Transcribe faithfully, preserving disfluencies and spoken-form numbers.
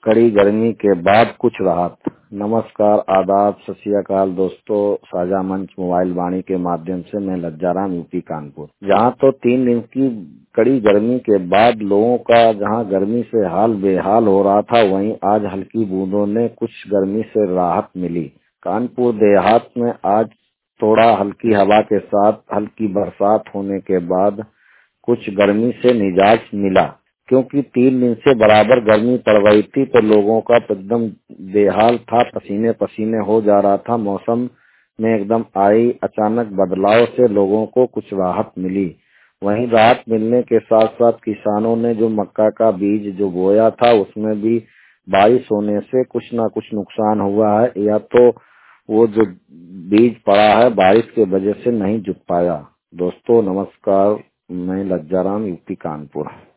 कड़ी गर्मी के बाद कुछ राहत। नमस्कार, आदाब, सत श्री अकाल दोस्तों। साझा मंच मोबाइल वाणी के माध्यम से मैं लज्जाराम यूपी कानपुर। जहां तो तीन दिन की कड़ी गर्मी के बाद लोगों का जहां गर्मी से हाल बेहाल हो रहा था, वहीं आज हल्की बूंदों ने कुछ गर्मी से राहत मिली। कानपुर देहात में आज थोड़ा हल्की हवा के साथ हल्की बरसात होने के बाद कुछ गर्मी से निजात मिला, क्योंकि तीन दिन से बराबर गर्मी पड़ रही थी तो लोगों का एकदम बेहाल था, पसीने पसीने हो जा रहा था। मौसम में एकदम आई अचानक बदलाव से लोगों को कुछ राहत मिली। वहीं राहत मिलने के साथ साथ किसानों ने जो मक्का का बीज जो बोया था उसमें भी बारिश होने से कुछ ना कुछ नुकसान हुआ है, या तो वो जो बीज पड़ा है बारिश के वजह से नहीं जुट पाया। दोस्तों नमस्कार, मैं लज्जाराम यूपी कानपुर।